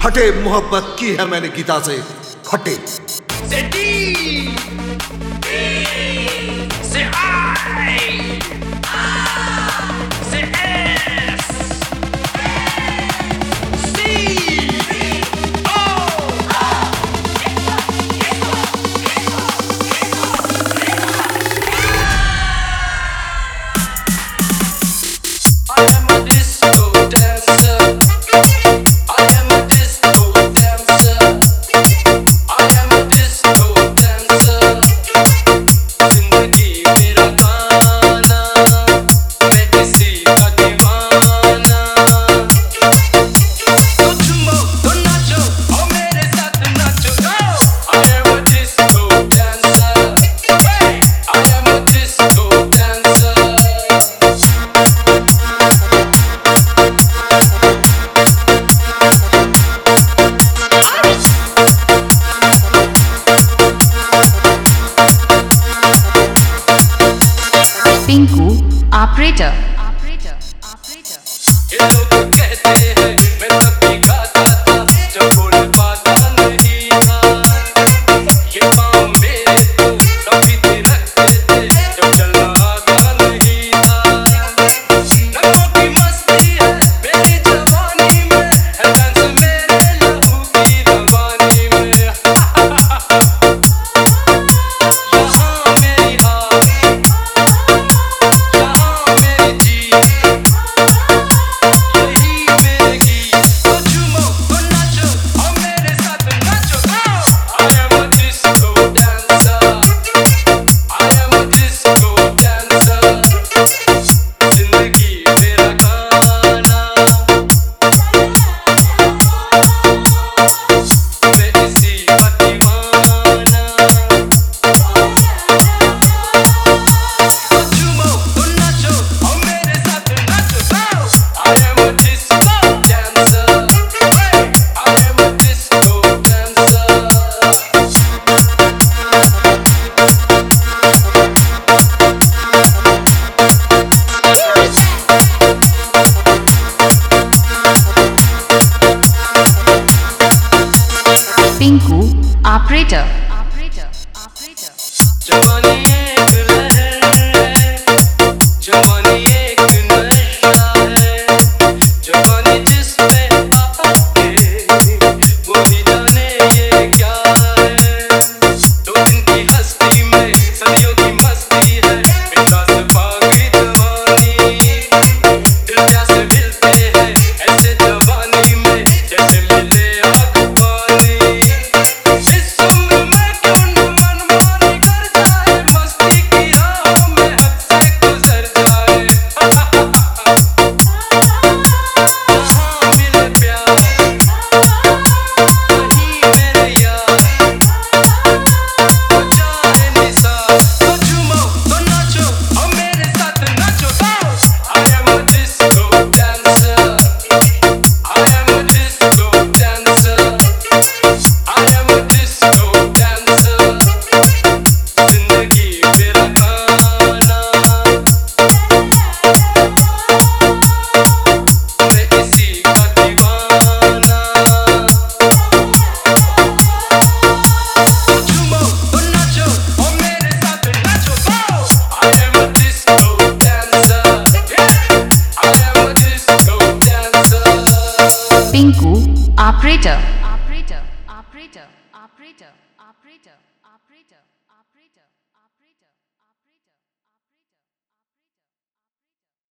हटे मोहब्बत की है मैंने गीता से, हटे। Say D, say I, say S, C, O. I am a disco dancer. I am a disco dancer. I am a disco dancer. जिंदगी मेरा गाना, मैं किसी का दीवाना। तो झूमो तो नाचो और मेरे साथ नाचो। I am a disco dancer. Hey, I am a disco dancer. Pinku operator. ये लोग कहते हैं मैं तब भी गाता था जब बोल पाता नहीं था। ये पाँव मेरे तो तभी थिरकते थे जब चलना आता नहीं था। नगमों की मस्ती है मेरी जवानी में, है डांस मेरे लहू की रवानी में। यहाँ मेरी हार, यहाँ मेरी जीत, यही मेरे गीत। तो झूमो तो नाचो और मेरे साथ नाचो। I am a disco dancer. I am a disco dancer. जिंदगी मेरा गाना, मैं इसी का दीवाना। तो झूमो तो नाचो और मेरे साथ नाचो। I am a disco dancer. Hey, I am a disco dancer. Pinku operator. जवानी एक लहर है, जवानी एक नशा है। जवानी जिस पे आके वो ही जाने ये क्या है। दो दिन की हस्ती में सदियों की मस्ती है, बिंदास भागी जवानी। दिल प्यासे मिलते हैं ऐसे जवानी में, जैसे मिले आग पानी। इस उम्र में क्यों न मनमानी कर जाए, मस्ती की राह में हद से गुजर जाए। जहाँ मिले प्यार वहीं मेरे यार, हो जाए निसार। तो झूमो तो नाचो और मेरे साथ नाचो। I am a disco dancer. I am a disco dancer. I am a disco dancer. जिंदगी मेरा गाना, मैं इसी का दीवाना। तो झूमो तो नाचो और मेरे साथ नाचो। I am a disco dancer. Yeah, I am a disco dancer. Pinku operator. Operator.